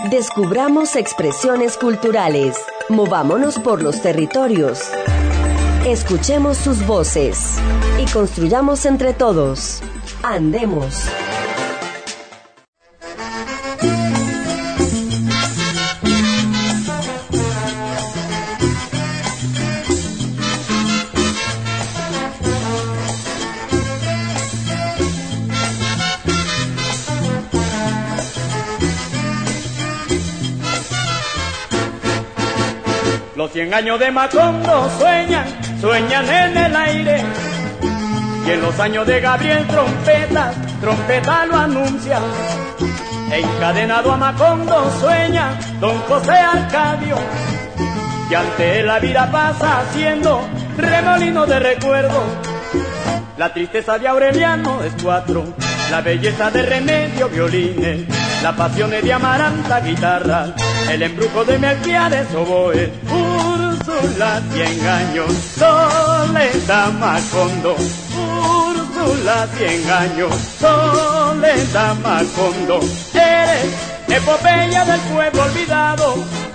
Descubramos expresiones culturales. Movámonos por los territorios. Escuchemos sus voces y construyamos entre todos. Andemos. Los 100 años de Macondo sueñan en el aire. Y en los años de Gabriel trompeta lo anuncia. Encadenado a Macondo sueña don José Arcadio. Y ante él la vida pasa haciendo remolino de recuerdo. La tristeza de Aureliano es 4, la belleza de Remedio violines, la pasión de Amaranta guitarra, el embrujo de Melquiades oboe. Úrsula 100 años, Soledad Macondo. Úrsula 100 años, Soledad Macondo. Eres epopeya del pueblo olvidado,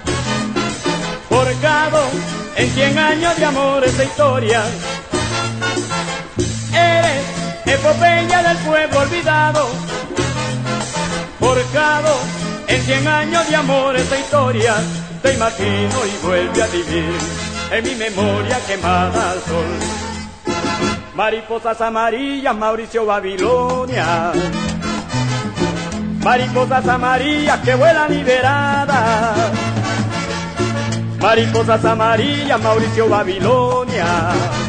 forjado en 100 años de amor esa historia. Eres epopeya del pueblo olvidado, forjado en 100 años de amor esa historia. Te imagino y vuelve a vivir en mi memoria quemada al sol. Mariposas amarillas, Mauricio Babilonia. Mariposas amarillas que vuelan liberadas. Mariposas amarillas, Mauricio Babilonia.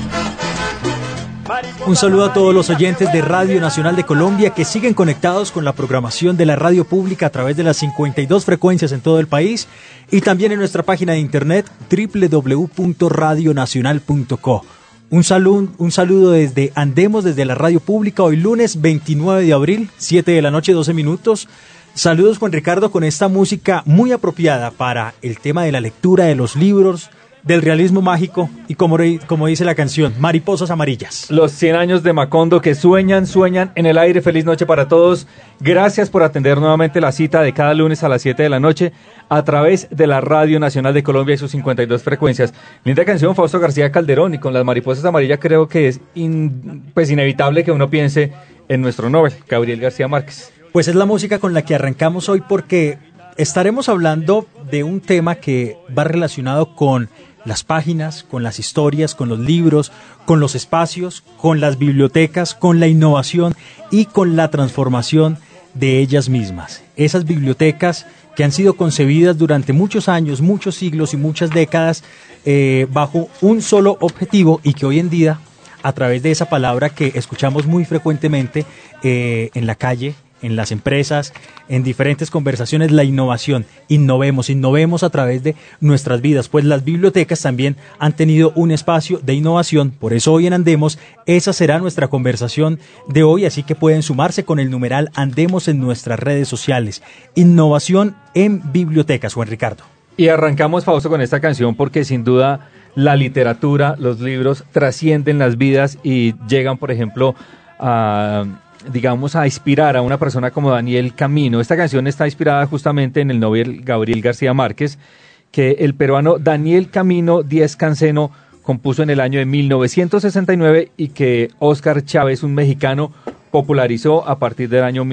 Un saludo a todos los oyentes de Radio Nacional de Colombia que siguen conectados con la programación de la radio pública a través de las 52 frecuencias en todo el país y también en nuestra página de internet www.radionacional.co. Un saludo desde Andemos, desde la radio pública, hoy lunes 29 de abril, 7 de la noche, 12 minutos. Saludos, Juan Ricardo, con esta música muy apropiada para el tema de la lectura de los libros, del realismo mágico y como dice la canción, Mariposas Amarillas. Los 100 años de Macondo que sueñan en el aire. Feliz noche para todos. Gracias por atender nuevamente la cita de cada lunes a las 7 de la noche a través de la Radio Nacional de Colombia y sus 52 frecuencias. Linda canción, Fausto García Calderón, y con las Mariposas Amarillas creo que es inevitable que uno piense en nuestro Nobel, Gabriel García Márquez. Pues es la música con la que arrancamos hoy porque estaremos hablando de un tema que va relacionado con las páginas, con las historias, con los libros, con los espacios, con las bibliotecas, con la innovación y con la transformación de ellas mismas. Esas bibliotecas que han sido concebidas durante muchos años, muchos siglos y muchas décadas bajo un solo objetivo y que hoy en día, a través de esa palabra que escuchamos muy frecuentemente en la calle, en las empresas, en diferentes conversaciones, la innovación. Innovemos a través de nuestras vidas, pues las bibliotecas también han tenido un espacio de innovación. Por eso hoy en Andemos, esa será nuestra conversación de hoy, así que pueden sumarse con el numeral Andemos en nuestras redes sociales. Innovación en bibliotecas, Juan Ricardo. Y arrancamos, Fausto, con esta canción porque sin duda la literatura, los libros trascienden las vidas y llegan, por ejemplo, a inspirar a una persona como Daniel Camino. Esta canción está inspirada justamente en el Nobel Gabriel García Márquez, que el peruano Daniel Camino Díez Canceno compuso en el año de 1969 y que Óscar Chávez, un mexicano, popularizó a partir del año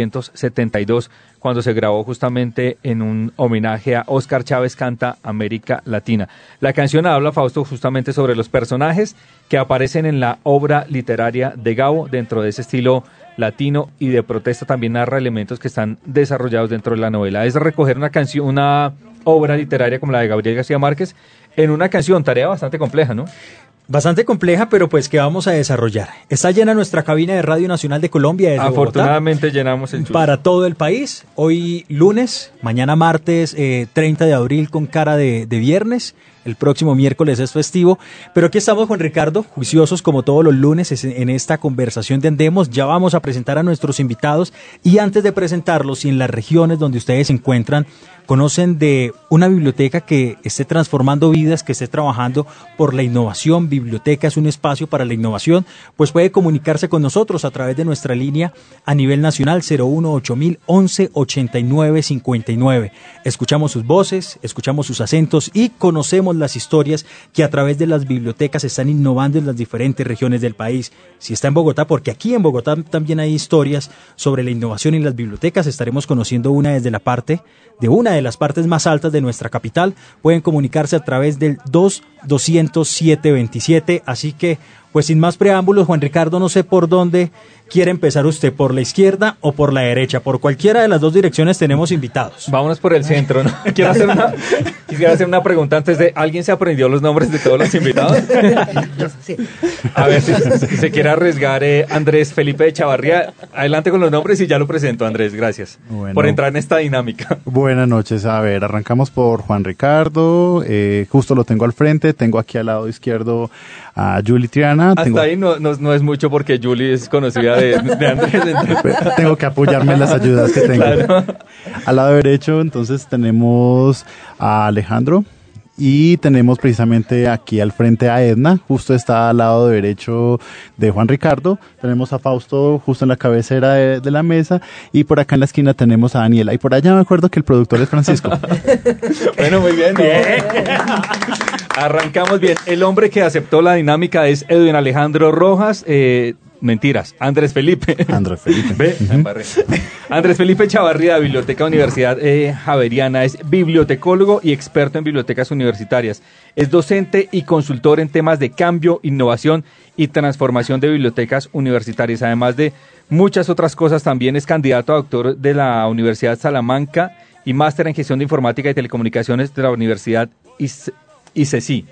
1972, cuando se grabó justamente en un homenaje a Óscar Chávez Canta América Latina. La canción habla, Fausto, justamente sobre los personajes que aparecen en la obra literaria de Gabo, dentro de ese estilo latino y de protesta. También narra elementos que están desarrollados dentro de la novela. Es recoger una obra literaria como la de Gabriel García Márquez en una canción, tarea bastante compleja, ¿no? Bastante compleja, pero pues que vamos a desarrollar. Está llena nuestra cabina de Radio Nacional de Colombia desde Afortunadamente Bogotá, llenamos el para todo el país. Hoy lunes, mañana martes 30 de abril con cara de viernes. el próximo miércoles es festivo, pero aquí estamos, Juan Ricardo, juiciosos como todos los lunes en esta conversación de Andemos. Ya vamos a presentar a nuestros invitados y antes de presentarlos, si en las regiones donde ustedes se encuentran conocen de una biblioteca que esté transformando vidas, que esté trabajando por la innovación, Biblioteca es un espacio para la innovación, pues puede comunicarse con nosotros a través de nuestra línea a nivel nacional 018 11 89 59. Escuchamos sus voces, escuchamos sus acentos y conocemos las historias que a través de las bibliotecas están innovando en las diferentes regiones del país. Si está en Bogotá, porque aquí en Bogotá también hay historias sobre la innovación en las bibliotecas, estaremos conociendo una desde la parte de una de las partes más altas de nuestra capital. Pueden comunicarse a través del 2-200-727. Así que, pues sin más preámbulos, Juan Ricardo, no sé por dónde quiere empezar usted, por la izquierda o por la derecha. Por cualquiera de las dos direcciones tenemos invitados. Vámonos por el centro, ¿no? Quisiera hacer una pregunta antes de... ¿Alguien se aprendió los nombres de todos los invitados? Sí. A ver si se quiere arriesgar Andrés Felipe de Chavarría. Adelante con los nombres y ya lo presento, Andrés. Gracias por entrar en esta dinámica. Buenas noches. A ver, arrancamos por Juan Ricardo. Justo lo tengo al frente. Tengo aquí al lado izquierdo a Julie Triana. Hasta ahí no es mucho porque Julie es conocida de Andrés. Entonces... Tengo que apoyarme en las ayudas que tengo. Claro. Al lado derecho, entonces, tenemos a Alejandro. Y tenemos precisamente aquí al frente a Edna, justo está al lado derecho de Juan Ricardo. Tenemos a Fausto justo en la cabecera de la mesa. Y por acá en la esquina tenemos a Daniela. Y por allá me acuerdo que el productor es Francisco. Bueno, muy bien. Arrancamos bien. El hombre que aceptó la dinámica es Edwin Alejandro Rojas. Mentiras, Andrés Felipe. Andrés Felipe. ¿Ve? Andrés Felipe Chavarría, Biblioteca Universidad Javeriana, es bibliotecólogo y experto en bibliotecas universitarias. Es docente y consultor en temas de cambio, innovación y transformación de bibliotecas universitarias. Además de muchas otras cosas, también es candidato a doctor de la Universidad Salamanca y máster en gestión de informática y telecomunicaciones de la Universidad ICESI.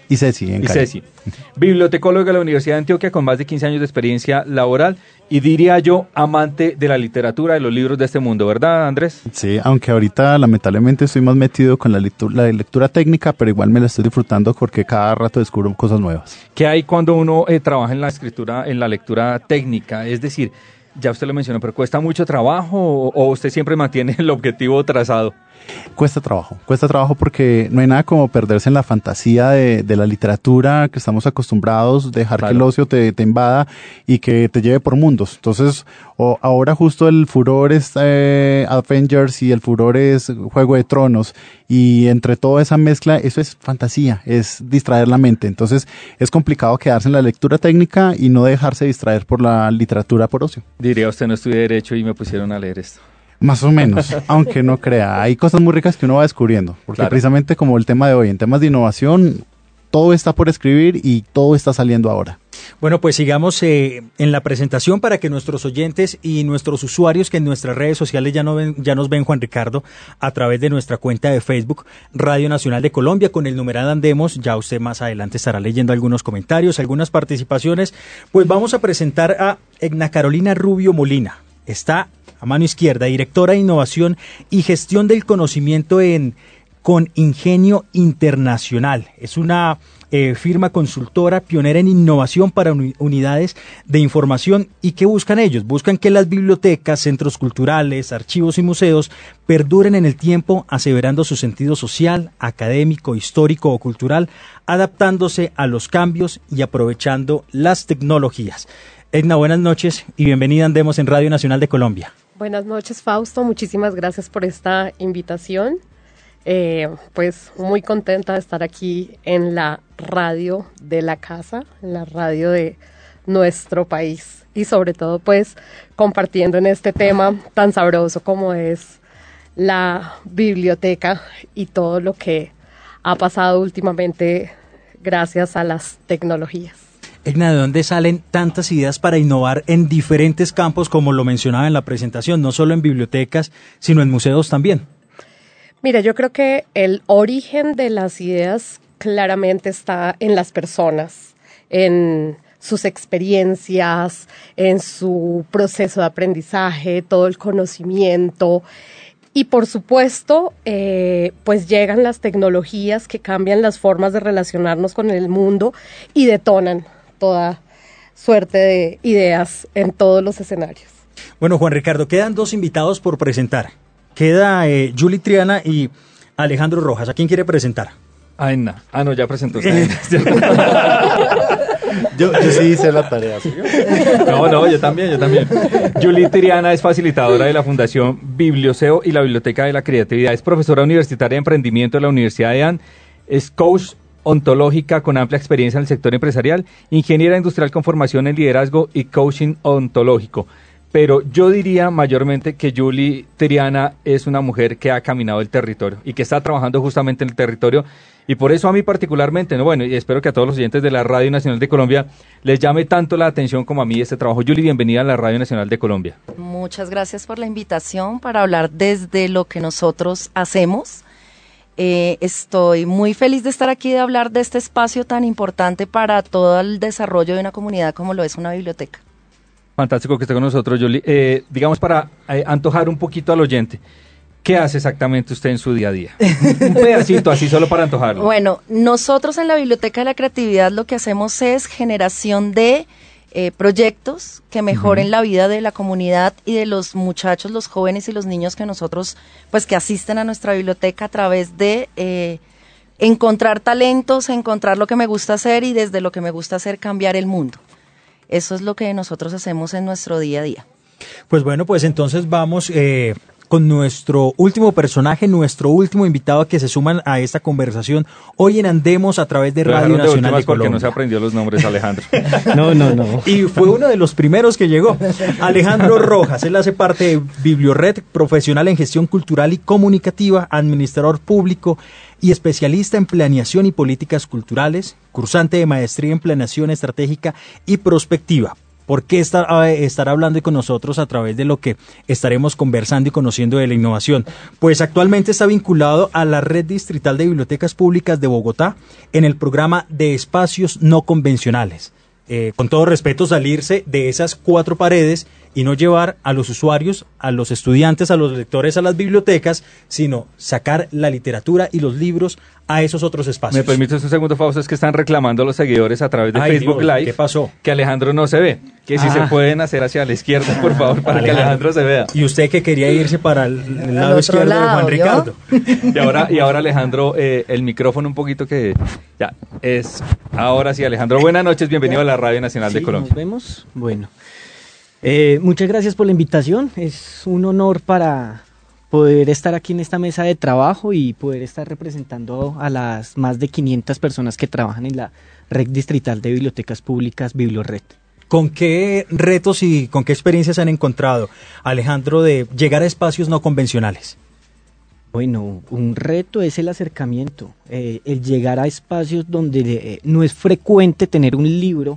Bibliotecólogo de la Universidad de Antioquia con más de 15 años de experiencia laboral y diría yo amante de la literatura, de los libros de este mundo, ¿verdad, Andrés? Sí, aunque ahorita lamentablemente estoy más metido con la lectura técnica, pero igual me la estoy disfrutando porque cada rato descubro cosas nuevas. ¿Qué hay cuando uno trabaja en la escritura, en la lectura técnica? Es decir, ya usted lo mencionó, pero ¿cuesta mucho trabajo o usted siempre mantiene el objetivo trazado? Cuesta trabajo porque no hay nada como perderse en la fantasía de la literatura que estamos acostumbrados, dejar claro, que el ocio te invada y que te lleve por mundos. Entonces, ahora justo el furor es Avengers y el furor es Juego de Tronos y entre toda esa mezcla, eso es fantasía, es distraer la mente. Entonces, es complicado quedarse en la lectura técnica y no dejarse distraer por la literatura por ocio. Diría usted, no estudié Derecho y me pusieron a leer esto. Más o menos, aunque no crea. Hay cosas muy ricas que uno va descubriendo, porque claro, precisamente como el tema de hoy, en temas de innovación, todo está por escribir y todo está saliendo ahora. Bueno, pues sigamos en la presentación para que nuestros oyentes y nuestros usuarios que en nuestras redes sociales ya nos ven, Juan Ricardo, a través de nuestra cuenta de Facebook, Radio Nacional de Colombia, con el numeral Andemos. Ya usted más adelante estará leyendo algunos comentarios, algunas participaciones. Pues vamos a presentar a Edna Carolina Rubio Molina. Está a mano izquierda, directora de Innovación y Gestión del Conocimiento con Ingenio Internacional. Es una firma consultora pionera en innovación para unidades de información. ¿Y qué buscan ellos? Buscan que las bibliotecas, centros culturales, archivos y museos perduren en el tiempo, aseverando su sentido social, académico, histórico o cultural, adaptándose a los cambios y aprovechando las tecnologías. Edna, buenas noches y bienvenida a Andemos en Radio Nacional de Colombia. Buenas noches, Fausto. Muchísimas gracias por esta invitación. Pues muy contenta de estar aquí en la radio de la casa, en la radio de nuestro país y sobre todo pues compartiendo en este tema tan sabroso como es la biblioteca y todo lo que ha pasado últimamente gracias a las tecnologías. Edna, ¿de dónde salen tantas ideas para innovar en diferentes campos, como lo mencionaba en la presentación, no solo en bibliotecas, sino en museos también? Mira, yo creo que el origen de las ideas claramente está en las personas, en sus experiencias, en su proceso de aprendizaje, todo el conocimiento. Y por supuesto, pues llegan las tecnologías que cambian las formas de relacionarnos con el mundo y detonan toda suerte de ideas en todos los escenarios. Bueno, Juan Ricardo, quedan 2 invitados por presentar. Queda Julie Triana y Alejandro Rojas. ¿A quién quiere presentar? Aina. No, ya presentó. Yo sí hice la tarea. ¿Sí? No, yo también. Julie Triana es facilitadora de la Fundación Biblioseo y la Biblioteca de la Creatividad. Es profesora universitaria de emprendimiento de la Universidad de AN. Es coach ontológica con amplia experiencia en el sector empresarial, ingeniera industrial con formación en liderazgo y coaching ontológico. Pero yo diría mayormente que Julie Triana es una mujer que ha caminado el territorio y que está trabajando justamente en el territorio. Y por eso a mí particularmente, y espero que a todos los oyentes de la Radio Nacional de Colombia les llame tanto la atención como a mí este trabajo. Julie, bienvenida a la Radio Nacional de Colombia. Muchas gracias por la invitación para hablar desde lo que nosotros hacemos. Estoy muy feliz de estar aquí, de hablar de este espacio tan importante para todo el desarrollo de una comunidad como lo es una biblioteca. Fantástico que esté con nosotros, Julie. Digamos, para antojar un poquito al oyente, ¿qué hace exactamente usted en su día a día? Un pedacito, así solo para antojarlo. Bueno, nosotros en la Biblioteca de la Creatividad lo que hacemos es generación de proyectos que mejoren la vida de la comunidad y de los muchachos, los jóvenes y los niños que nosotros, pues que asisten a nuestra biblioteca a través de encontrar talentos, encontrar lo que me gusta hacer y desde lo que me gusta hacer cambiar el mundo. Eso es lo que nosotros hacemos en nuestro día a día. Pues bueno, pues entonces vamos con nuestro último personaje, nuestro último invitado que se suman a esta conversación hoy en Andemos a través de Radio Nacional de Colombia. Porque no se aprendió los nombres, Alejandro. No. Y fue uno de los primeros que llegó. Alejandro Rojas, él hace parte de Bibliored, profesional en gestión cultural y comunicativa, administrador público y especialista en planeación y políticas culturales, cursante de maestría en planeación estratégica y prospectiva. ¿Por qué estar hablando con nosotros a través de lo que estaremos conversando y conociendo de la innovación? Pues actualmente está vinculado a la Red Distrital de Bibliotecas Públicas de Bogotá en el programa de espacios no convencionales. Con todo respeto, salirse de esas 4 paredes y no llevar a los usuarios, a los estudiantes, a los lectores a las bibliotecas, sino sacar la literatura y los libros a esos otros espacios. ¿Me permites un segundo, Fausto? Es que están reclamando los seguidores a través de Facebook Dios, Live. ¿qué pasó? Que Alejandro no se ve. Que si se pueden hacer hacia la izquierda, por favor, para que Alejandro se vea. Y usted que quería irse para el lado izquierdo de Juan Ricardo. Y ahora Alejandro, el micrófono un poquito que ya es. Ahora sí, Alejandro, buenas noches, bienvenido a la Radio Nacional de Colombia. Nos vemos. Bueno, muchas gracias por la invitación. Es un honor para poder estar aquí en esta mesa de trabajo y poder estar representando a las más de 500 personas que trabajan en la Red Distrital de Bibliotecas Públicas Bibliored. ¿Con qué retos y con qué experiencias han encontrado, Alejandro, de llegar a espacios no convencionales? Bueno, un reto es el acercamiento, el llegar a espacios donde no es frecuente tener un libro,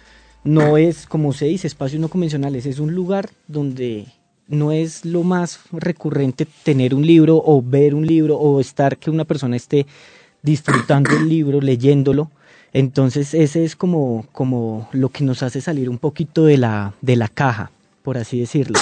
no es, como se dice, espacios no convencionales, es un lugar donde no es lo más recurrente tener un libro o ver un libro o estar que una persona esté disfrutando el libro, leyéndolo. Entonces ese es como lo que nos hace salir un poquito de la caja, por así decirlo.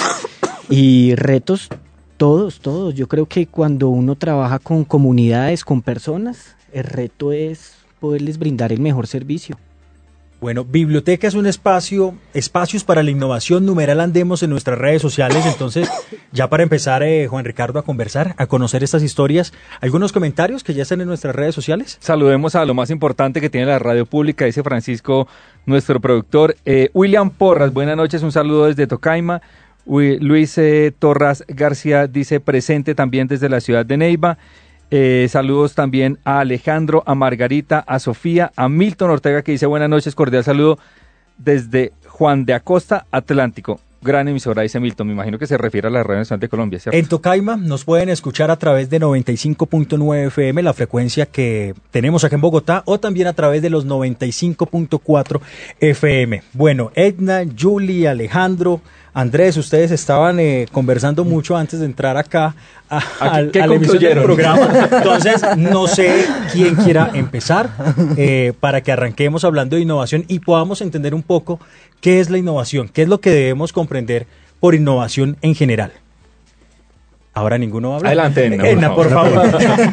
Y retos, todos. Yo creo que cuando uno trabaja con comunidades, con personas, el reto es poderles brindar el mejor servicio. Bueno, Biblioteca es un espacios para la innovación, numeral Andemos en nuestras redes sociales. Entonces, ya para empezar, Juan Ricardo, a conversar, a conocer estas historias, ¿algunos comentarios que ya están en nuestras redes sociales? Saludemos a lo más importante que tiene la radio pública, dice Francisco, nuestro productor. William Porras, buenas noches, un saludo desde Tocaima. Luis Torras García dice presente también desde la ciudad de Neiva. Saludos también a Alejandro, a Margarita, a Sofía, a Milton Ortega que dice buenas noches, cordial saludo desde Juan de Acosta, Atlántico. Gran emisora, dice Milton, me imagino que se refiere a la Radio Nacional de Colombia, ¿cierto? En Tocaima nos pueden escuchar a través de 95.9 FM, la frecuencia que tenemos acá en Bogotá, o también a través de los 95.4 FM. Bueno, Edna, Julie, Alejandro, Andrés, ustedes estaban conversando mucho antes de entrar acá a la emisión del programa. Entonces, no sé quién quiera empezar para que arranquemos hablando de innovación y podamos entender un poco qué es la innovación, qué es lo que debemos comprender por innovación en general. Ahora ninguno va a hablar. Adelante, Edna, Edna, por favor.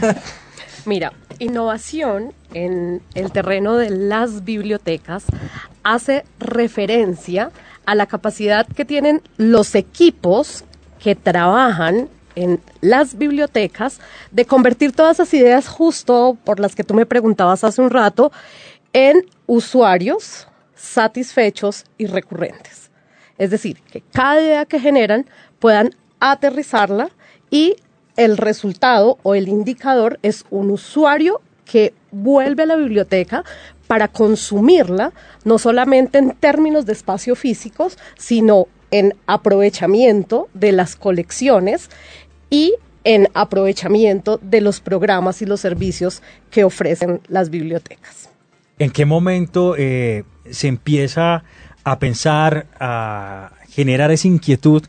Mira, innovación en el terreno de las bibliotecas hace referencia a la capacidad que tienen los equipos que trabajan en las bibliotecas de convertir todas esas ideas justo por las que tú me preguntabas hace un rato en usuarios satisfechos y recurrentes. Es decir, que cada idea que generan puedan aterrizarla y el resultado o el indicador es un usuario que vuelve a la biblioteca para consumirla, no solamente en términos de espacio físicos, sino en aprovechamiento de las colecciones y en aprovechamiento de los programas y los servicios que ofrecen las bibliotecas. ¿En qué momento se empieza a pensar, a generar esa inquietud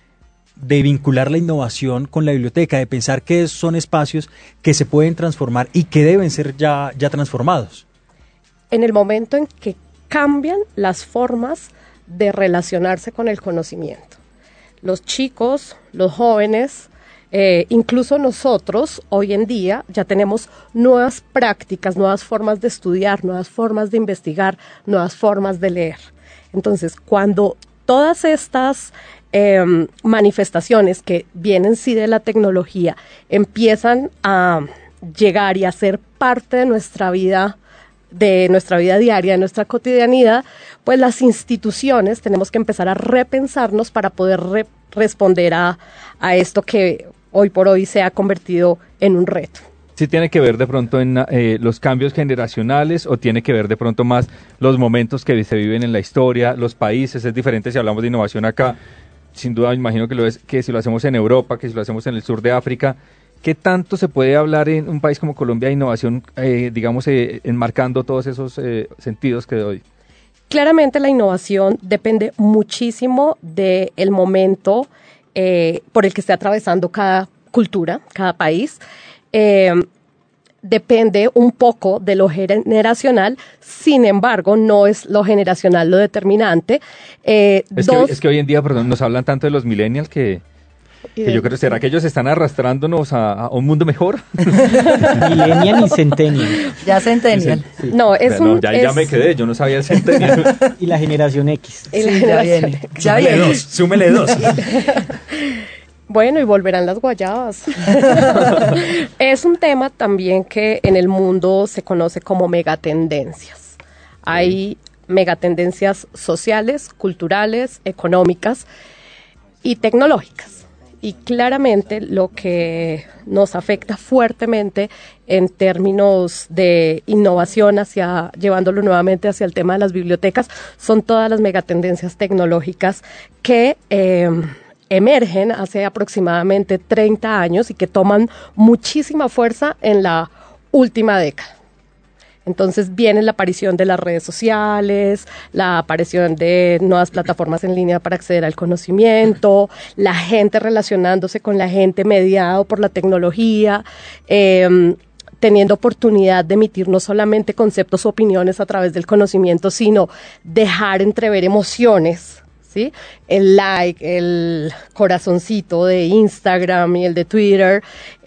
de vincular la innovación con la biblioteca, de pensar que son espacios que se pueden transformar y que deben ser ya transformados? En el momento en que cambian las formas de relacionarse con el conocimiento. Los chicos, los jóvenes, incluso nosotros hoy en día ya tenemos nuevas prácticas, nuevas formas de estudiar, nuevas formas de investigar, nuevas formas de leer. Entonces, cuando todas estas manifestaciones que vienen sí de la tecnología empiezan a llegar y a ser parte de nuestra vida diaria, de nuestra cotidianidad, pues las instituciones tenemos que empezar a repensarnos para poder responder a esto que hoy por hoy se ha convertido en un reto. ¿Sí tiene que ver de pronto en los cambios generacionales o tiene que ver de pronto más los momentos que se viven en la historia, los países? Es diferente si hablamos de innovación acá, sin duda me imagino que lo es, que si lo hacemos en Europa, que si lo hacemos en el sur de África. ¿Qué tanto se puede hablar en un país como Colombia de innovación, enmarcando todos esos sentidos que doy? Claramente la innovación depende muchísimo del momento por el que esté atravesando cada cultura, cada país. Depende un poco de lo generacional, sin embargo, no es lo generacional lo determinante. Es que hoy en día, nos hablan tanto de los millennials que yo creo, ¿será que ellos están arrastrándonos a un mundo mejor? Millennial y Centennial. Ya Centennial. Sí. No, ya me quedé, yo no sabía el Centennial. Y la generación X. Ya viene. Súmele dos. Bueno, y volverán las guayabas. Es un tema también que en el mundo se conoce como megatendencias. Hay megatendencias sociales, culturales, económicas y tecnológicas. Y claramente lo que nos afecta fuertemente en términos de innovación llevándolo nuevamente hacia el tema de las bibliotecas, son todas las megatendencias tecnológicas que emergen hace aproximadamente 30 años y que toman muchísima fuerza en la última década. Entonces viene la aparición de las redes sociales, la aparición de nuevas plataformas en línea para acceder al conocimiento, la gente relacionándose con la gente mediado por la tecnología, teniendo oportunidad de emitir no solamente conceptos o opiniones a través del conocimiento, sino dejar entrever emociones, ¿sí? El like, el corazoncito de Instagram y el de Twitter,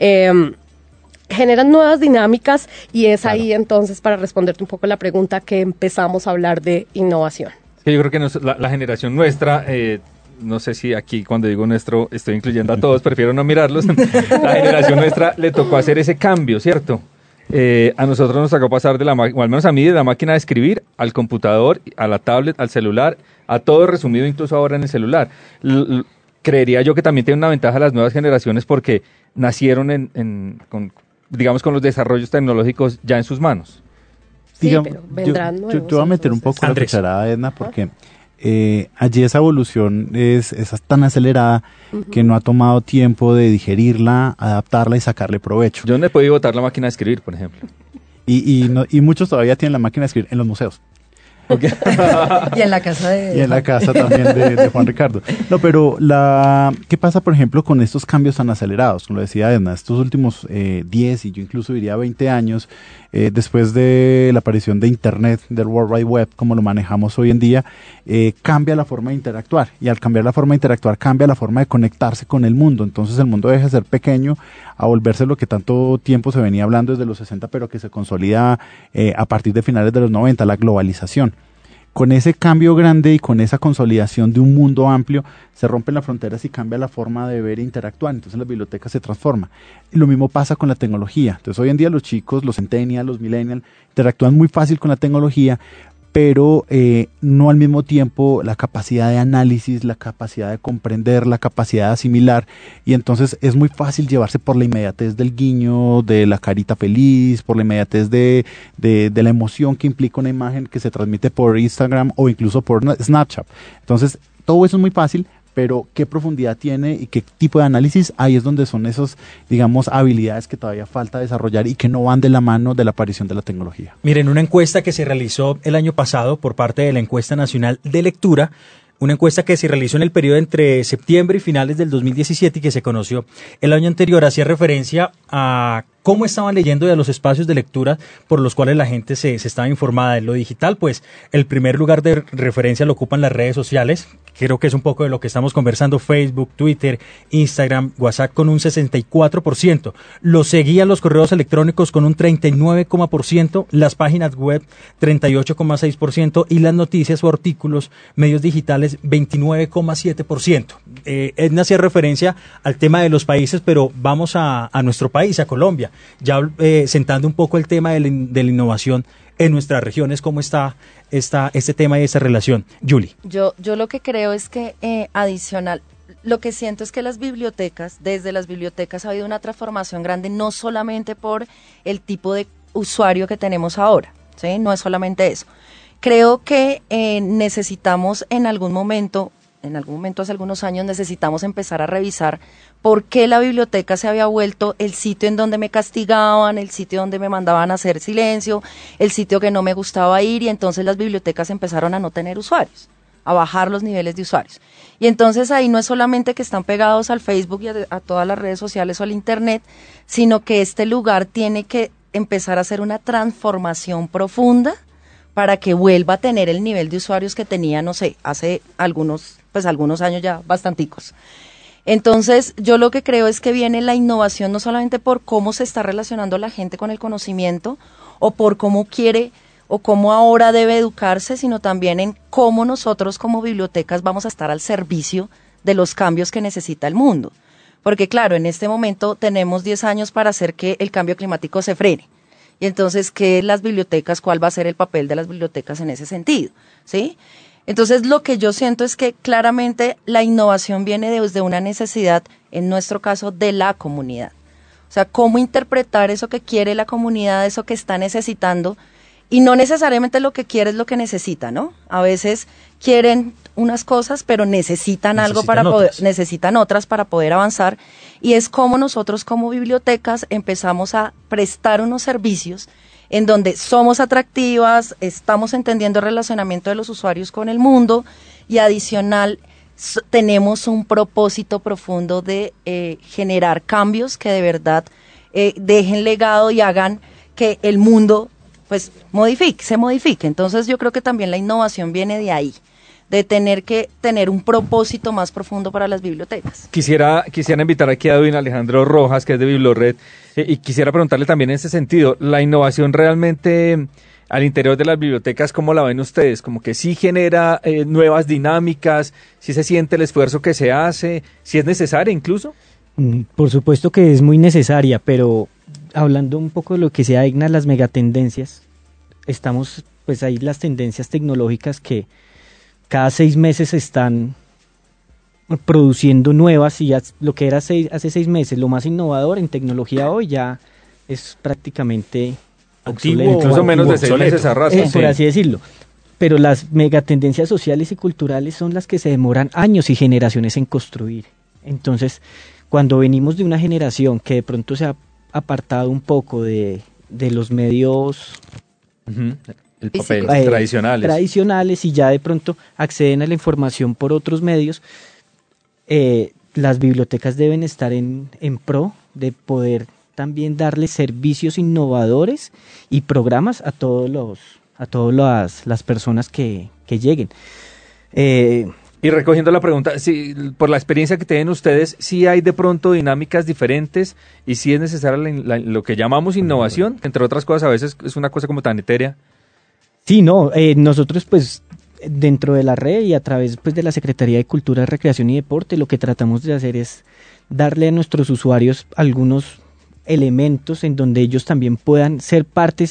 generan nuevas dinámicas y es ahí entonces, para responderte un poco la pregunta, que empezamos a hablar de innovación. Yo creo que la generación nuestra, no sé si aquí cuando digo nuestro estoy incluyendo a todos, prefiero no mirarlos, la generación nuestra le tocó hacer ese cambio, ¿cierto? A nosotros nos tocó pasar o al menos a mí, de la máquina de escribir al computador, a la tablet, al celular, a todo resumido incluso ahora en el celular. Creería yo que también tiene una ventaja las nuevas generaciones porque nacieron con los desarrollos tecnológicos ya en sus manos. Sí, pero vendrán nuevos. Yo te voy a meter un poco la cucharada, Edna, porque allí esa evolución es tan acelerada que no ha tomado tiempo de digerirla, adaptarla y sacarle provecho. Yo no he podido botar la máquina de escribir, por ejemplo. Y muchos todavía tienen la máquina de escribir en los museos. Y en la casa de... Y en la casa también de Juan Ricardo. No, pero ¿qué pasa, por ejemplo, con estos cambios tan acelerados? Como lo decía Edna, estos últimos 10 y yo incluso diría 20 años, después de la aparición de Internet, del World Wide Web, como lo manejamos hoy en día, cambia la forma de interactuar. Y al cambiar la forma de interactuar, cambia la forma de conectarse con el mundo. Entonces el mundo deja de ser pequeño a volverse lo que tanto tiempo se venía hablando desde los 60, pero que se consolida a partir de finales de los 90, la globalización. Con ese cambio grande y con esa consolidación de un mundo amplio, se rompen las fronteras y cambia la forma de ver e interactuar. Entonces la biblioteca se transforma. Y lo mismo pasa con la tecnología. Entonces hoy en día los chicos, los centennials, los millennials, interactúan muy fácil con la tecnología, pero no al mismo tiempo la capacidad de análisis, la capacidad de comprender, la capacidad de asimilar, y entonces es muy fácil llevarse por la inmediatez del guiño, de la carita feliz, por la inmediatez de la emoción que implica una imagen que se transmite por Instagram o incluso por Snapchat. Entonces todo eso es muy fácil, pero qué profundidad tiene y qué tipo de análisis, ahí es donde son esos, digamos, habilidades que todavía falta desarrollar y que no van de la mano de la aparición de la tecnología. Miren, una encuesta que se realizó el año pasado por parte de la Encuesta Nacional de Lectura, una encuesta que se realizó en el periodo entre septiembre y finales del 2017 y que se conoció el año anterior, hacía referencia a cómo estaban leyendo y a los espacios de lectura por los cuales la gente se estaba informada. En lo digital, pues el primer lugar de referencia lo ocupan las redes sociales. Creo que es un poco de lo que estamos conversando: Facebook, Twitter, Instagram, WhatsApp con un 64%. Lo seguían los correos electrónicos con un 39%, las páginas web 38,6% y las noticias o artículos, medios digitales 29,7%. Edna hacía referencia al tema de los países, pero vamos a nuestro país, a Colombia. Ya sentando un poco el tema de la innovación en nuestras regiones, ¿cómo está este tema y esta relación? Julie. Yo lo que creo es que adicional, lo que siento es que desde las bibliotecas ha habido una transformación grande, no solamente por el tipo de usuario que tenemos ahora, ¿sí? No es solamente eso. Creo que necesitamos en algún momento hace algunos años, necesitamos empezar a revisar por qué la biblioteca se había vuelto el sitio en donde me castigaban, el sitio donde me mandaban a hacer silencio, el sitio que no me gustaba ir, y entonces las bibliotecas empezaron a no tener usuarios, a bajar los niveles de usuarios. Y entonces ahí no es solamente que están pegados al Facebook y a todas las redes sociales o al Internet, sino que este lugar tiene que empezar a hacer una transformación profunda para que vuelva a tener el nivel de usuarios que tenía, no sé, hace algunos años ya, bastanticos. Entonces, yo lo que creo es que viene la innovación no solamente por cómo se está relacionando la gente con el conocimiento, o por cómo quiere o cómo ahora debe educarse, sino también en cómo nosotros como bibliotecas vamos a estar al servicio de los cambios que necesita el mundo. Porque claro, en este momento tenemos 10 años para hacer que el cambio climático se frene. Y entonces, ¿cuál va a ser el papel de las bibliotecas en ese sentido? ¿Sí? Entonces, lo que yo siento es que claramente la innovación viene desde una necesidad, en nuestro caso, de la comunidad. O sea, cómo interpretar eso que quiere la comunidad, eso que está necesitando, y no necesariamente lo que quiere es lo que necesita, ¿no? A veces quieren unas cosas, pero necesitan otras para poder avanzar, y es como nosotros como bibliotecas empezamos a prestar unos servicios en donde somos atractivas, estamos entendiendo el relacionamiento de los usuarios con el mundo, y adicional tenemos un propósito profundo de generar cambios que de verdad dejen legado y hagan que el mundo pues se modifique. Entonces yo creo que también la innovación viene de ahí, de tener que tener un propósito más profundo para las bibliotecas. Quisiera invitar aquí a Edwin Alejandro Rojas, que es de Biblored, y quisiera preguntarle también en ese sentido, la innovación realmente al interior de las bibliotecas, ¿cómo la ven ustedes? Como que sí genera nuevas dinámicas, sí se siente el esfuerzo que se hace, sí es necesaria incluso. Por supuesto que es muy necesaria, pero hablando un poco de lo que se digna las megatendencias, estamos pues ahí las tendencias tecnológicas que cada 6 meses están produciendo nuevas, y ya lo que era hace 6 meses lo más innovador en tecnología hoy ya es prácticamente antiguo, incluso menos de 6 meses arrastra, por así decirlo. Pero las megatendencias sociales y culturales son las que se demoran años y generaciones en construir. Entonces, cuando venimos de una generación que de pronto se ha apartado un poco de los medios El papel, físico, tradicionales. Tradicionales, y ya de pronto acceden a la información por otros medios. Las bibliotecas deben estar en pro de poder también darle servicios innovadores y programas a todas las personas que lleguen. Y recogiendo la pregunta, si, por la experiencia que tienen ustedes, ¿sí hay de pronto dinámicas diferentes y sí es necesaria lo que llamamos innovación, que entre otras cosas a veces es una cosa como tan etérea? Sí, no, nosotros pues dentro de la red y a través pues de la Secretaría de Cultura, Recreación y Deporte, lo que tratamos de hacer es darle a nuestros usuarios algunos elementos en donde ellos también puedan ser parte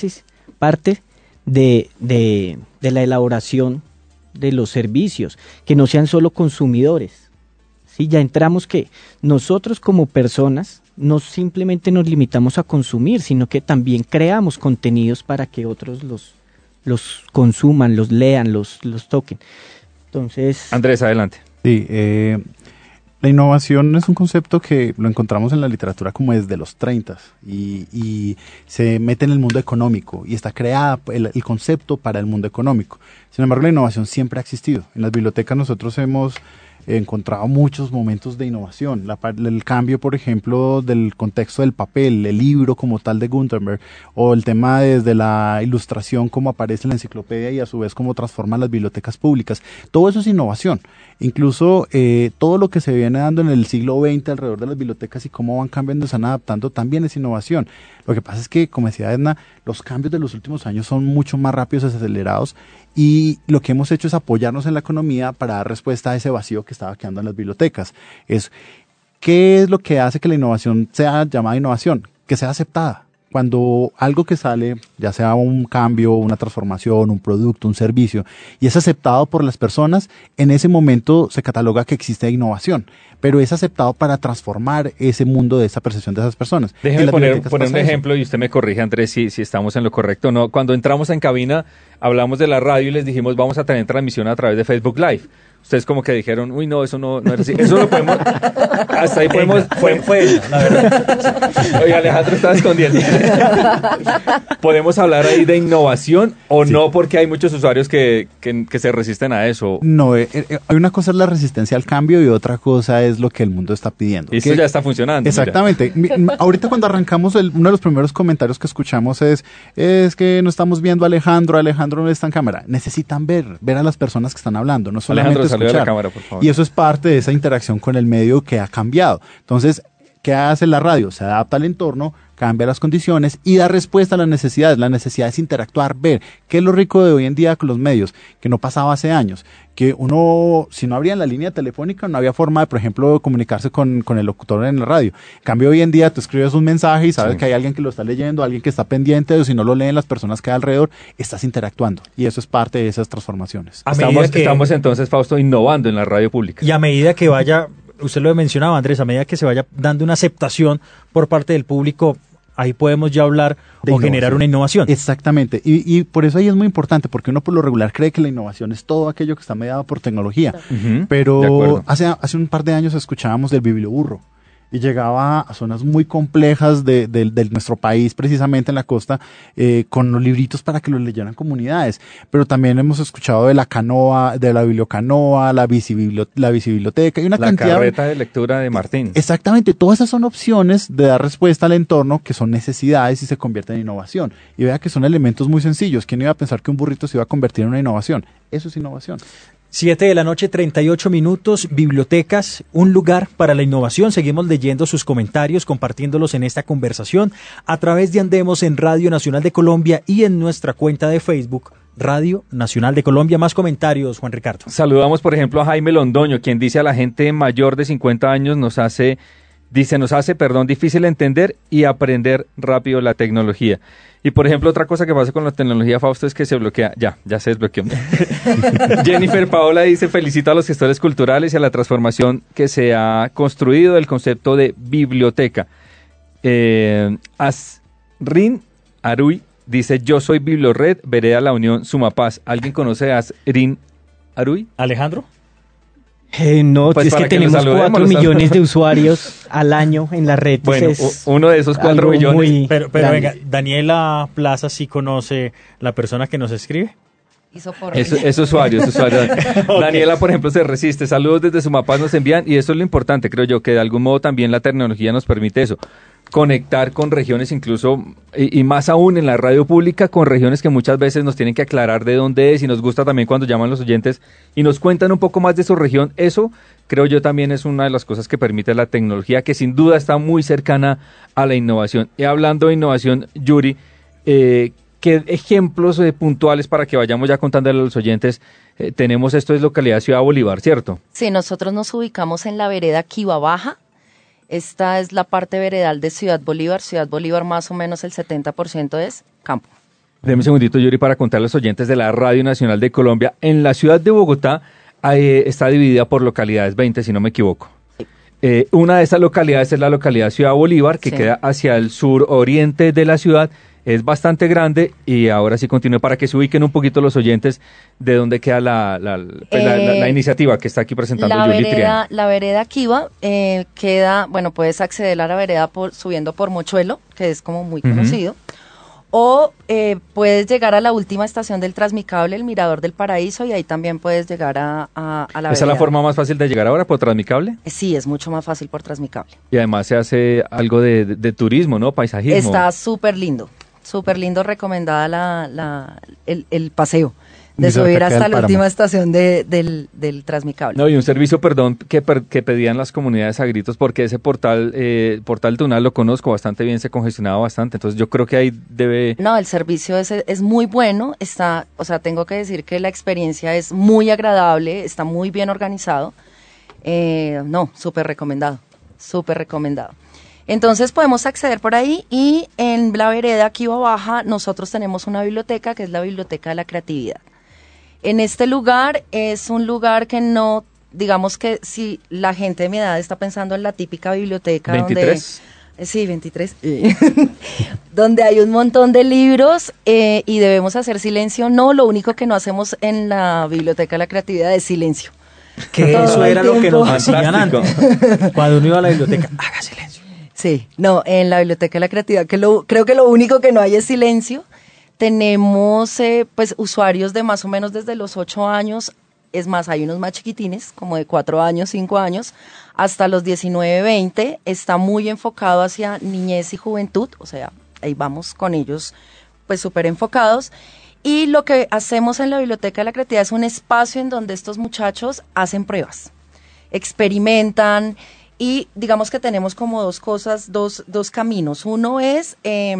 de la elaboración de los servicios, que no sean solo consumidores. ¿Sí? Ya entramos que nosotros como personas no simplemente nos limitamos a consumir, sino que también creamos contenidos para que otros los consuman, los lean, los toquen. Entonces, Andrés, adelante. Sí, la innovación es un concepto que lo encontramos en la literatura como desde los 30 y se mete en el mundo económico y está creada el concepto para el mundo económico. Sin embargo, la innovación siempre ha existido. En las bibliotecas nosotros hemos encontrado muchos momentos de innovación. El cambio, por ejemplo, del contexto del papel, el libro como tal de Gutenberg, o el tema desde la ilustración, cómo aparece en la enciclopedia y a su vez cómo transforman las bibliotecas públicas. Todo eso es innovación. Incluso todo lo que se viene dando en el siglo XX alrededor de las bibliotecas y cómo van cambiando y se van adaptando también es innovación. Lo que pasa es que, como decía Edna, los cambios de los últimos años son mucho más rápidos y acelerados, y lo que hemos hecho es apoyarnos en la economía para dar respuesta a ese vacío que estaba quedando en las bibliotecas. ¿Qué es lo que hace que la innovación sea llamada innovación? Que sea aceptada. Cuando algo que sale, ya sea un cambio, una transformación, un producto, un servicio, y es aceptado por las personas, en ese momento se cataloga que existe innovación, pero es aceptado para transformar ese mundo de esa percepción de esas personas. Déjeme poner un ejemplo y usted me corrige, Andrés, si estamos en lo correcto o no. Cuando entramos en cabina, hablamos de la radio y les dijimos, vamos a tener transmisión a través de Facebook Live. Ustedes como que dijeron, uy, no, eso no era así. Eso lo podemos, hasta ahí podemos... Fue la verdad. Oye, Alejandro estaba escondiendo. ¿Podemos hablar ahí de innovación o no? Porque hay muchos usuarios que se resisten a eso. No, hay una cosa es la resistencia al cambio y otra cosa es lo que el mundo está pidiendo. Y eso ya está funcionando. Exactamente. Ahorita cuando arrancamos, uno de los primeros comentarios que escuchamos es que no estamos viendo a Alejandro no está en cámara. Necesitan ver a las personas que están hablando, no solamente escuchar. La cámara, por favor. Y eso es parte de esa interacción con el medio que ha cambiado. Entonces, ¿qué hace la radio? Se adapta al entorno, cambia las condiciones y da respuesta a las necesidades. La necesidad es interactuar, ver qué es lo rico de hoy en día con los medios, que no pasaba hace años. Que uno, si no abría la línea telefónica, no había forma de, por ejemplo, comunicarse con el locutor en la radio. En cambio, hoy en día tú escribes un mensaje y sabes que hay alguien que lo está leyendo, alguien que está pendiente, o si no lo leen las personas que hay alrededor, estás interactuando. Y eso es parte de esas transformaciones. Estamos entonces, Fausto, innovando en la radio pública. Y a medida que vaya, usted lo mencionaba, Andrés, a medida que se vaya dando una aceptación por parte del público, ahí podemos ya hablar o generar una innovación. Exactamente, y por eso ahí es muy importante, porque uno por lo regular cree que la innovación es todo aquello que está mediado por tecnología, pero hace un par de años escuchábamos del biblioburro, y llegaba a zonas muy complejas de nuestro país, precisamente en la costa, con los libritos para que los leyeran comunidades. Pero también hemos escuchado de la canoa, de la bibliocanoa, la bicibiblioteca y una cantidad... La carreta de lectura de Martín. Exactamente, todas esas son opciones de dar respuesta al entorno que son necesidades y se convierten en innovación. Y vea que son elementos muy sencillos. ¿Quién iba a pensar que un burrito se iba a convertir en una innovación? Eso es innovación. 7:38 p.m, bibliotecas, un lugar para la innovación. Seguimos leyendo sus comentarios, compartiéndolos en esta conversación a través de Andemos en Radio Nacional de Colombia y en nuestra cuenta de Facebook, Radio Nacional de Colombia. Más comentarios, Juan Ricardo. Saludamos, por ejemplo, a Jaime Londoño, quien dice: a la gente mayor de 50 años nos hace difícil entender y aprender rápido la tecnología. Y, por ejemplo, otra cosa que pasa con la tecnología, Fausto, es que se bloquea. Ya se desbloqueó. Jennifer Paola dice: felicito a los gestores culturales y a la transformación que se ha construido del concepto de biblioteca. Asrin Aruy dice: yo soy Bibliored, Vereda La Unión, Sumapaz. ¿Alguien conoce a Asrin Aruy? ¿Alejandro? No, Pues es para que que tenemos los saludemos, 4 millones de usuarios al año en la red. Bueno, Es uno de esos 4 algo millones. muy Pero grande. venga, Daniela Plaza sí conoce la persona que nos escribe. Hizo por Es usuario, es usuario. Daniela, por ejemplo, se resiste. Saludos desde Sumapaz nos envían, y eso es lo importante, creo yo, que de algún modo también la tecnología nos permite eso, conectar con regiones incluso, y más aún en la radio pública, con regiones que muchas veces nos tienen que aclarar de dónde es, y nos gusta también cuando llaman los oyentes y nos cuentan un poco más de su región. Eso, creo yo, también es una de las cosas que permite la tecnología, que sin duda está muy cercana a la innovación. Y hablando de innovación, Yuri, ¿qué ejemplos puntuales para que vayamos ya contándole a los oyentes? Tenemos, esto es localidad Ciudad Bolívar, ¿cierto? Sí, nosotros nos ubicamos en la vereda Quiva Baja. Esta es la parte veredal de Ciudad Bolívar. Ciudad Bolívar más o menos el 70% es campo. Deme un segundito, Yuri, para contar a los oyentes de la Radio Nacional de Colombia. En la ciudad de Bogotá está dividida por localidades, 20 si no me equivoco. Una de esas localidades es la localidad Ciudad Bolívar, que queda hacia el sur oriente de la ciudad. Es bastante grande, y ahora sí continúe para que se ubiquen un poquito los oyentes de dónde queda la iniciativa que está aquí presentando Yuri Triana. La vereda Quiva queda, bueno, puedes acceder a la vereda subiendo por Mochuelo, que es como muy conocido, o puedes llegar a la última estación del Transmicable, el Mirador del Paraíso, y ahí también puedes llegar a la vereda. ¿Esa es la forma más fácil de llegar ahora, por Transmicable? Sí, es mucho más fácil por Transmicable. Y además se hace algo de turismo, ¿no? Paisajismo. Está súper lindo, recomendada el paseo de subir hasta la última estación del Transmicable. No, y un servicio, perdón, que pedían las comunidades a gritos, porque ese portal Tunal lo conozco bastante bien, se congestionaba bastante, entonces yo creo que ahí debe... No, el servicio es muy bueno, tengo que decir que la experiencia es muy agradable, está muy bien organizado, súper recomendado. Entonces podemos acceder por ahí, y en la vereda Quiva Baja nosotros tenemos una biblioteca que es la Biblioteca de la Creatividad. En este lugar es un lugar que no, digamos que si la gente de mi edad está pensando en la típica biblioteca 23. Sí, 23. Donde hay un montón de libros y debemos hacer silencio. No, lo único que no hacemos en la Biblioteca de la Creatividad es silencio. Que Todo eso el era lo que tiempo. nos decían antes. Cuando uno iba a la biblioteca, haga silencio. Sí, no, en la Biblioteca de la Creatividad, creo que lo único que no hay es silencio. Tenemos pues usuarios de más o menos desde los 8 años, es más, hay unos más chiquitines, como de 4 años, 5 años, hasta los 19, 20, está muy enfocado hacia niñez y juventud, o sea, ahí vamos con ellos pues súper enfocados. Y lo que hacemos en la Biblioteca de la Creatividad es un espacio en donde estos muchachos hacen pruebas, experimentan, y digamos que tenemos como dos cosas, dos caminos. Uno es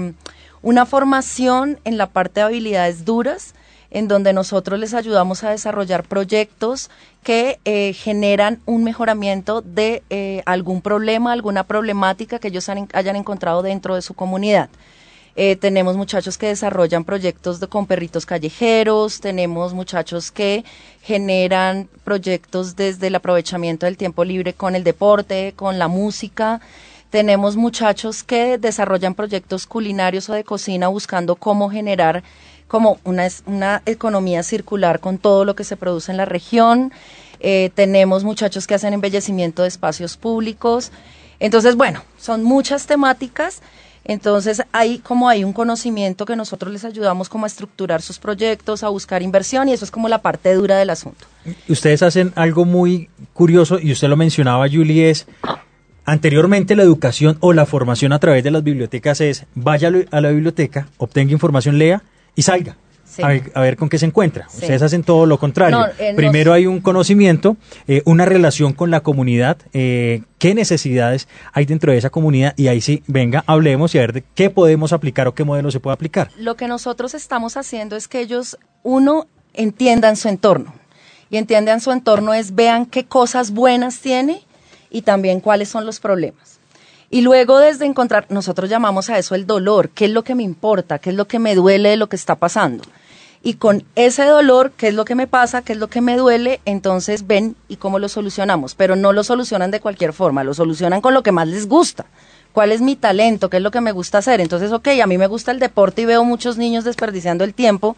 una formación en la parte de habilidades duras, en donde nosotros les ayudamos a desarrollar proyectos que generan un mejoramiento de algún problema, alguna problemática que ellos hayan encontrado dentro de su comunidad. Tenemos muchachos que desarrollan proyectos con perritos callejeros, tenemos muchachos que generan proyectos desde el aprovechamiento del tiempo libre con el deporte, con la música. Tenemos muchachos que desarrollan proyectos culinarios o de cocina buscando cómo generar como una economía circular con todo lo que se produce en la región. Tenemos muchachos que hacen embellecimiento de espacios públicos. Entonces, bueno, son muchas temáticas. Entonces, hay un conocimiento que nosotros les ayudamos como a estructurar sus proyectos, a buscar inversión, y eso es como la parte dura del asunto. Ustedes hacen algo muy curioso, y usted lo mencionaba, Julie, es anteriormente la educación o la formación a través de las bibliotecas es vaya a la biblioteca, obtenga información, lea y salga. Sí. A ver con qué se encuentra. Sí. Ustedes hacen todo lo contrario. Primero hay un conocimiento, una relación con la comunidad, qué necesidades hay dentro de esa comunidad, y ahí sí, venga, hablemos y a ver de qué podemos aplicar o qué modelo se puede aplicar. Lo que nosotros estamos haciendo es que ellos, entiendan su entorno. Y entiendan su entorno es vean qué cosas buenas tiene y también cuáles son los problemas. Y luego desde encontrar, nosotros llamamos a eso el dolor, qué es lo que me importa, qué es lo que me duele de lo que está pasando. Y con ese dolor, qué es lo que me pasa, qué es lo que me duele, entonces ven y cómo lo solucionamos. Pero no lo solucionan de cualquier forma, lo solucionan con lo que más les gusta. ¿Cuál es mi talento? ¿Qué es lo que me gusta hacer? Entonces, a mí me gusta el deporte y veo muchos niños desperdiciando el tiempo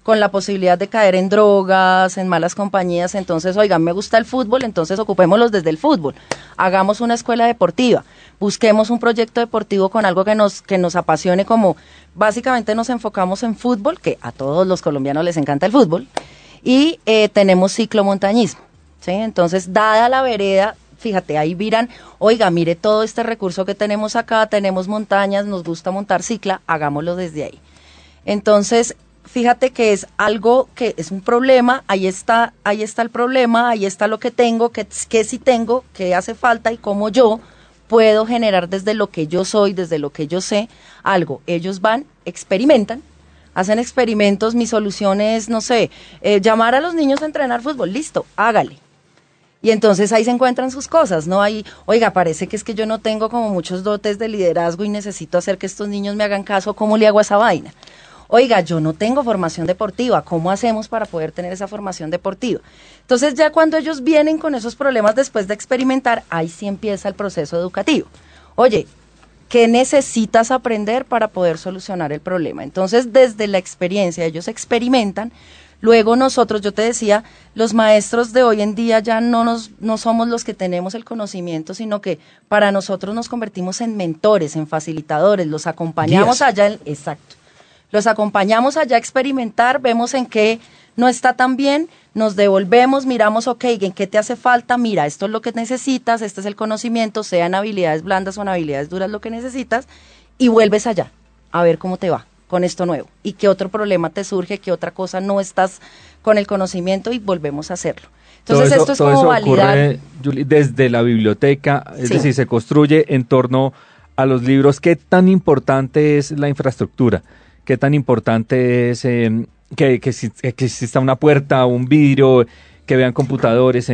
con la posibilidad de caer en drogas, en malas compañías. Entonces, oigan, me gusta el fútbol, entonces ocupémoslos desde el fútbol. Hagamos una escuela deportiva, busquemos un proyecto deportivo con algo que nos apasione, como básicamente nos enfocamos en fútbol, que a todos los colombianos les encanta el fútbol, y tenemos ciclomontañismo, ¿sí? Entonces, dada la vereda, fíjate, ahí miran, oiga, mire todo este recurso que tenemos acá, tenemos montañas, nos gusta montar cicla, hagámoslo desde ahí. Entonces, fíjate que es algo que es un problema, ahí está el problema, ahí está lo que tengo, que sí tengo, que hace falta y cómo yo puedo generar desde lo que yo soy, desde lo que yo sé, algo. Ellos van, experimentan, hacen experimentos, mi solución es, no sé, llamar a los niños a entrenar fútbol, listo, hágale. Y entonces ahí se encuentran sus cosas, ¿no? Ahí, oiga, parece que es que yo no tengo como muchos dotes de liderazgo y necesito hacer que estos niños me hagan caso, ¿cómo le hago a esa vaina? Oiga, yo no tengo formación deportiva, ¿cómo hacemos para poder tener esa formación deportiva? Entonces ya cuando ellos vienen con esos problemas después de experimentar, ahí sí empieza el proceso educativo. Oye, ¿qué necesitas aprender para poder solucionar el problema? Entonces desde la experiencia ellos experimentan. Luego nosotros, yo te decía, los maestros de hoy en día ya no somos los que tenemos el conocimiento, sino que para nosotros nos convertimos en mentores, en facilitadores, los acompañamos allá, exacto, los acompañamos allá a experimentar, vemos en qué no está tan bien, nos devolvemos, miramos, ok, ¿en qué te hace falta? Mira, esto es lo que necesitas, este es el conocimiento, sean habilidades blandas o en habilidades duras lo que necesitas, y vuelves allá a ver cómo te va con esto nuevo, y qué otro problema te surge, qué otra cosa no estás con el conocimiento, y volvemos a hacerlo. Entonces esto es como validar. Ocurre, Julie, desde la biblioteca, es decir, se construye en torno a los libros. ¿Qué tan importante es la infraestructura? ¿Qué tan importante es que exista una puerta, un vidrio, que vean computadores?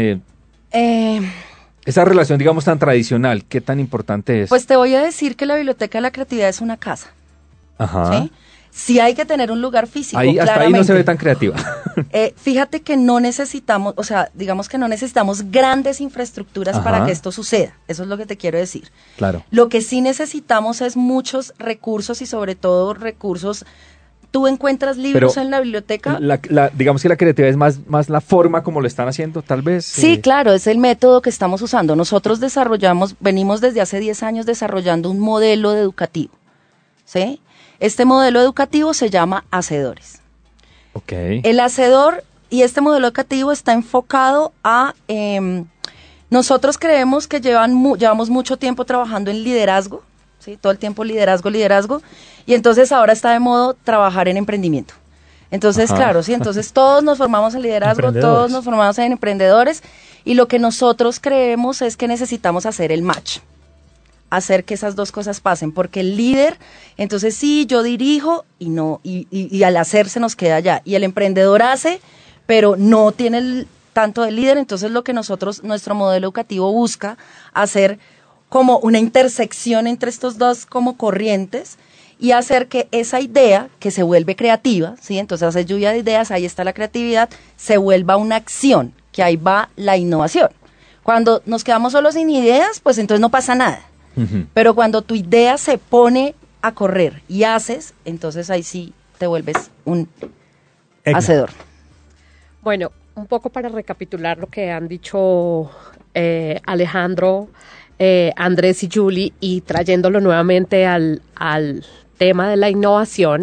Esa relación, digamos, tan tradicional, ¿qué tan importante es? Pues te voy a decir que la Biblioteca de la Creatividad es una casa. Ajá. ¿Sí? Sí hay que tener un lugar físico, hasta claramente. ahí no se ve tan creativa. Fíjate que no necesitamos, o sea, digamos que no necesitamos grandes infraestructuras para que esto suceda. Eso es lo que te quiero decir. Claro. Lo que sí necesitamos es muchos recursos y sobre todo recursos. ¿Tú encuentras libros en la biblioteca? Digamos que la creatividad es más la forma como lo están haciendo, tal vez. Sí, claro, es el método que estamos usando. Nosotros venimos desde hace 10 años desarrollando un modelo educativo, ¿sí? Este modelo educativo se llama Hacedores. Okay. El hacedor y este modelo educativo está enfocado a... nosotros creemos que llevamos mucho tiempo trabajando en liderazgo, ¿sí? Todo el tiempo liderazgo, y entonces ahora está de modo trabajar en emprendimiento. Entonces, claro, sí, entonces todos nos formamos en liderazgo, todos nos formamos en emprendedores, y lo que nosotros creemos es que necesitamos hacer el match. Hacer que esas dos cosas pasen, porque el líder, entonces sí, yo dirijo y al hacer se nos queda allá, y el emprendedor hace, pero no tiene tanto de líder. Entonces lo que nuestro modelo educativo busca hacer como una intersección entre estos dos como corrientes, y hacer que esa idea que se vuelve creativa, ¿sí? Entonces hace lluvia de ideas, ahí está la creatividad, se vuelva una acción, que ahí va la innovación. Cuando nos quedamos solos sin ideas, pues entonces no pasa nada. Pero cuando tu idea se pone a correr y haces, entonces ahí sí te vuelves un hacedor. Bueno, un poco para recapitular lo que han dicho Alejandro, Andrés y Julie, y trayéndolo nuevamente al tema de la innovación,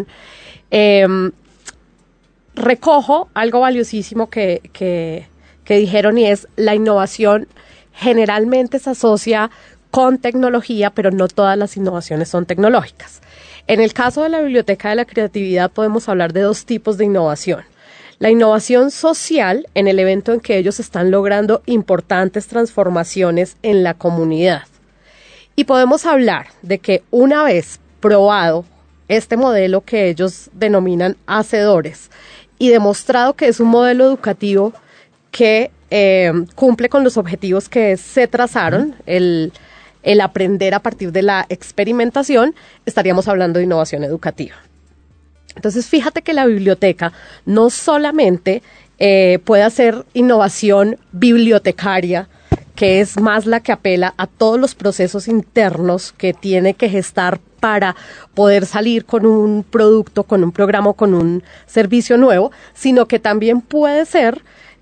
recojo algo valiosísimo que dijeron, y es: la innovación generalmente se asocia con tecnología, pero no todas las innovaciones son tecnológicas. En el caso de la Biblioteca de la Creatividad podemos hablar de dos tipos de innovación. La innovación social, en el evento en que ellos están logrando importantes transformaciones en la comunidad. Y podemos hablar de que una vez probado este modelo que ellos denominan Hacedores y demostrado que es un modelo educativo que cumple con los objetivos que se trazaron, el aprender a partir de la experimentación, estaríamos hablando de innovación educativa. Entonces, fíjate que la biblioteca no solamente puede hacer innovación bibliotecaria que es más la que apela a todos los procesos internos que tiene que gestar para poder salir con un producto, con un programa, con un servicio nuevo, sino que también puede ser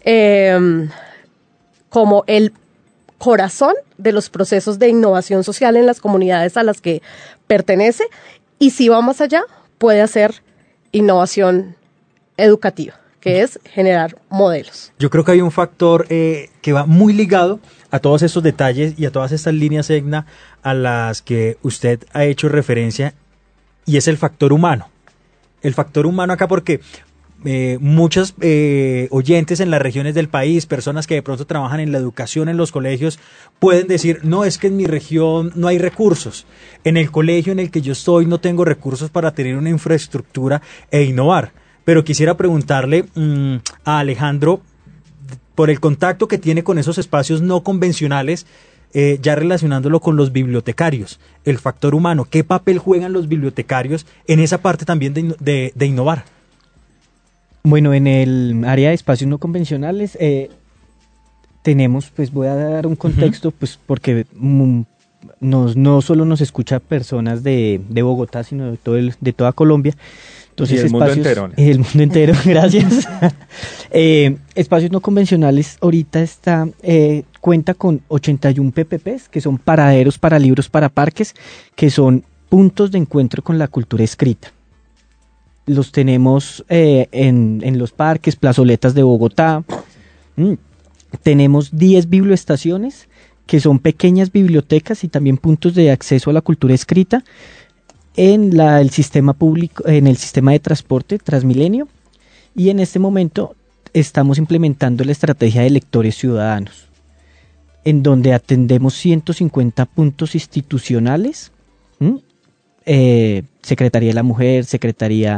como el corazón de los procesos de innovación social en las comunidades a las que pertenece, y si va más allá, puede hacer innovación educativa, que es generar modelos. Yo creo que hay un factor que va muy ligado a todos estos detalles y a todas estas líneas, Edna, a las que usted ha hecho referencia, y es el factor humano. El factor humano acá porque muchos oyentes en las regiones del país, personas que de pronto trabajan en la educación en los colegios, pueden decir, no, es que en mi región no hay recursos. En el colegio en el que yo estoy no tengo recursos para tener una infraestructura e innovar. Pero quisiera preguntarle a Alejandro, por el contacto que tiene con esos espacios no convencionales, ya relacionándolo con los bibliotecarios, el factor humano, ¿qué papel juegan los bibliotecarios en esa parte también de innovar? Bueno, en el área de espacios no convencionales tenemos, pues voy a dar un contexto, pues porque no solo nos escucha personas de Bogotá, sino de toda Colombia. Entonces, y el mundo entero. El mundo entero, gracias. Espacios no convencionales ahorita cuenta con 81 PPPs, que son paraderos para libros para parques, que son puntos de encuentro con la cultura escrita. Los tenemos en los parques, plazoletas de Bogotá. Tenemos 10 biblioestaciones, que son pequeñas bibliotecas y también puntos de acceso a la cultura escrita en el sistema público, en el sistema de transporte Transmilenio, y en este momento estamos implementando la estrategia de lectores ciudadanos, en donde atendemos 150 puntos institucionales, Secretaría de la Mujer, Secretaría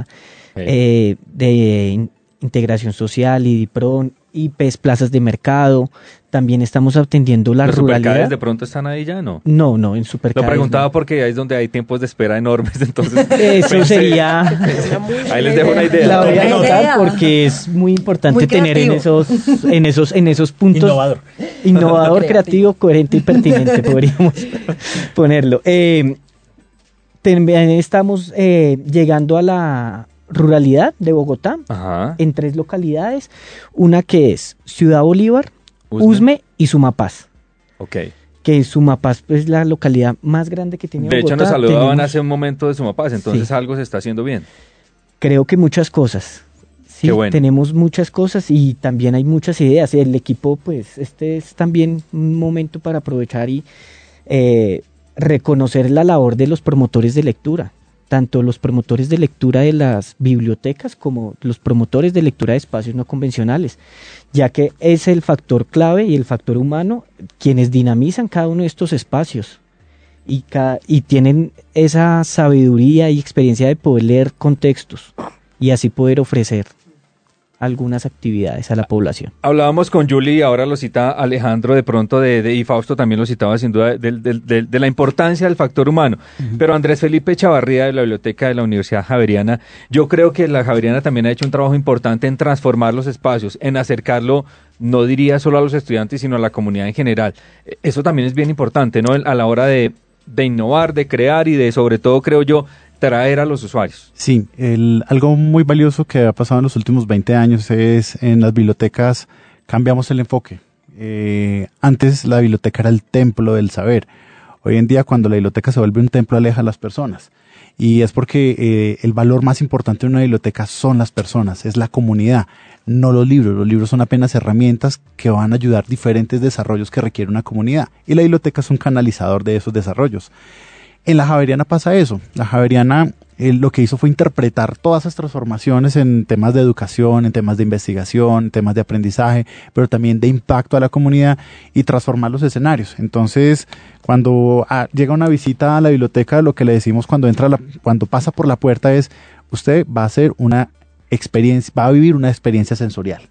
de Integración Social, IDIPRON, IPES, plazas de mercado. También estamos atendiendo la ruralidad. ¿Los supercades de pronto están ahí ya, no? No, en supercades. Lo preguntaba no. porque ahí es donde hay tiempos de espera enormes, entonces... Eso sería... Ahí les dejo una idea. La voy a anotar porque es muy importante Muy tener en esos puntos... Innovador, creativo, coherente y pertinente, podríamos ponerlo. También estamos llegando a la ruralidad de Bogotá. Ajá. En 3 localidades, una que es Ciudad Bolívar, Usme y Sumapaz. Ok. Que Sumapaz es la localidad más grande que tiene Bogotá. De hecho, nos saludaban hace un momento de Sumapaz, entonces sí, algo se está haciendo bien. Creo que muchas cosas. Sí, bueno, tenemos muchas cosas y también hay muchas ideas. El equipo, pues, es también un momento para aprovechar y reconocer la labor de los promotores de lectura, tanto los promotores de lectura de las bibliotecas como los promotores de lectura de espacios no convencionales, ya que es el factor clave y el factor humano quienes dinamizan cada uno de estos espacios y tienen esa sabiduría y experiencia de poder leer contextos y así poder ofrecer algunas actividades a la población. Hablábamos con Julie y ahora lo cita Alejandro de pronto y Fausto también lo citaba sin duda de la importancia del factor humano. Pero Andrés Felipe Chavarría de la Biblioteca de la Universidad Javeriana, yo creo que la Javeriana también ha hecho un trabajo importante en transformar los espacios, en acercarlo, no diría solo a los estudiantes, sino a la comunidad en general. Eso también es bien importante, ¿no? A la hora de innovar, de crear y de, sobre todo, creo yo, traer a los usuarios. Sí, algo muy valioso que ha pasado en los últimos 20 años es en las bibliotecas cambiamos el enfoque. Antes la biblioteca era el templo del saber. Hoy en día cuando la biblioteca se vuelve un templo aleja a las personas. Y es porque el valor más importante de una biblioteca son las personas, es la comunidad, no los libros. Los libros son apenas herramientas que van a ayudar diferentes desarrollos que requiere una comunidad. Y la biblioteca es un canalizador de esos desarrollos. En la Javeriana pasa eso. La Javeriana lo que hizo fue interpretar todas esas transformaciones en temas de educación, en temas de investigación, en temas de aprendizaje, pero también de impacto a la comunidad y transformar los escenarios. Entonces, cuando llega una visita a la biblioteca, lo que le decimos cuando pasa por la puerta es, usted va a hacer una experiencia, va a vivir una experiencia sensorial.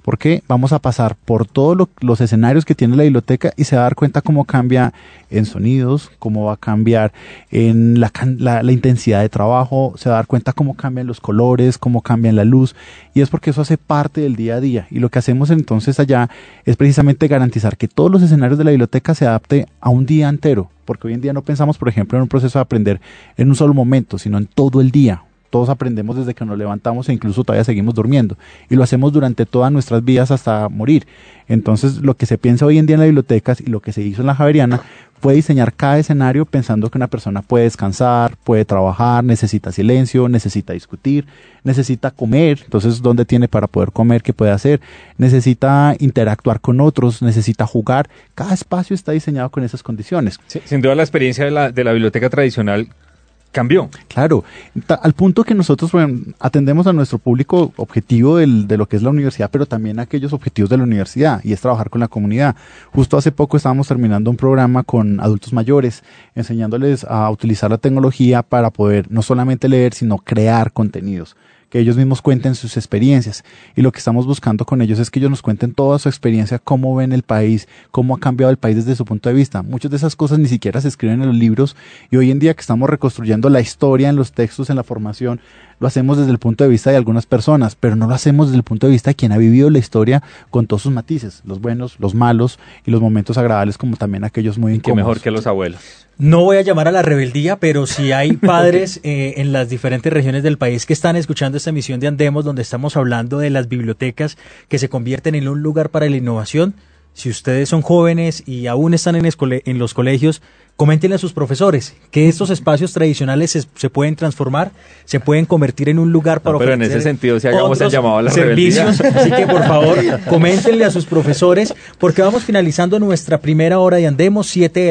porque vamos a pasar por todos los escenarios que tiene la biblioteca y se va a dar cuenta cómo cambia en sonidos, cómo va a cambiar en la intensidad de trabajo, se va a dar cuenta cómo cambian los colores, cómo cambian la luz, y es porque eso hace parte del día a día. Y lo que hacemos entonces allá es precisamente garantizar que todos los escenarios de la biblioteca se adapte a un día entero, porque hoy en día no pensamos, por ejemplo, en un proceso de aprender en un solo momento, sino en todo el día. Todos aprendemos desde que nos levantamos e incluso todavía seguimos durmiendo. Y lo hacemos durante todas nuestras vidas hasta morir. Entonces, lo que se piensa hoy en día en las bibliotecas y lo que se hizo en la Javeriana fue diseñar cada escenario pensando que una persona puede descansar, puede trabajar, necesita silencio, necesita discutir, necesita comer. Entonces, ¿dónde tiene para poder comer? ¿Qué puede hacer? Necesita interactuar con otros, necesita jugar. Cada espacio está diseñado con esas condiciones. Sí, sin duda la experiencia de la biblioteca tradicional cambió. Claro, al punto que nosotros atendemos a nuestro público objetivo de lo que es la universidad, pero también a aquellos objetivos de la universidad, y es trabajar con la comunidad. Justo hace poco estábamos terminando un programa con adultos mayores, enseñándoles a utilizar la tecnología para poder no solamente leer, sino crear contenidos, que ellos mismos cuenten sus experiencias. Y lo que estamos buscando con ellos es que ellos nos cuenten toda su experiencia, cómo ven el país, cómo ha cambiado el país desde su punto de vista. Muchas de esas cosas ni siquiera se escriben en los libros, y hoy en día que estamos reconstruyendo la historia en los textos, en la formación, lo hacemos desde el punto de vista de algunas personas, pero no lo hacemos desde el punto de vista de quien ha vivido la historia con todos sus matices, los buenos, los malos y los momentos agradables, como también aquellos muy incómodos. Qué mejor que los abuelos. No voy a llamar a la rebeldía, pero si hay padres en las diferentes regiones del país que están escuchando esta emisión de Andemos, donde estamos hablando de las bibliotecas que se convierten en un lugar para la innovación. Si ustedes son jóvenes y aún están en los colegios, coméntenle a sus profesores que estos espacios tradicionales se pueden transformar, se pueden convertir en un lugar para pero en ese sentido, si hagamos el llamado a la servicios. Así que, por favor, coméntenle a sus profesores, porque vamos finalizando nuestra primera hora de Andemos,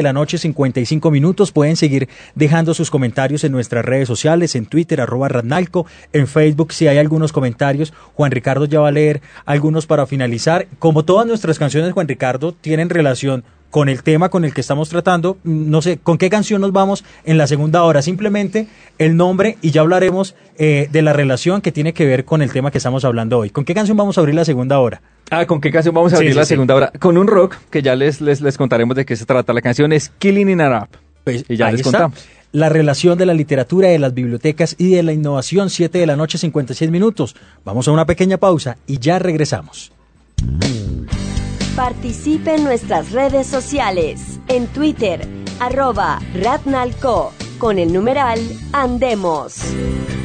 7:55 p.m. Pueden seguir dejando sus comentarios en nuestras redes sociales, en Twitter, @Radnalco, en Facebook, si hay algunos comentarios. Juan Ricardo ya va a leer algunos para finalizar. Como todas nuestras canciones, Juan Ricardo, tienen relación con el tema con el que estamos tratando. No sé, ¿con qué canción nos vamos en la segunda hora? Simplemente el nombre y ya hablaremos de la relación que tiene que ver con el tema que estamos hablando hoy. ¿Con qué canción vamos a abrir la segunda hora? ¿Con qué canción vamos a abrir la segunda hora? Con un rock, que ya les contaremos de qué se trata. La canción es Killing in a Rap. Pues, y ya les contamos. La relación de la literatura, de las bibliotecas y de la innovación, 7:56 p.m. Vamos a una pequeña pausa y ya regresamos. Participe en nuestras redes sociales, en Twitter, @Radnalco, con el numeral Andemos.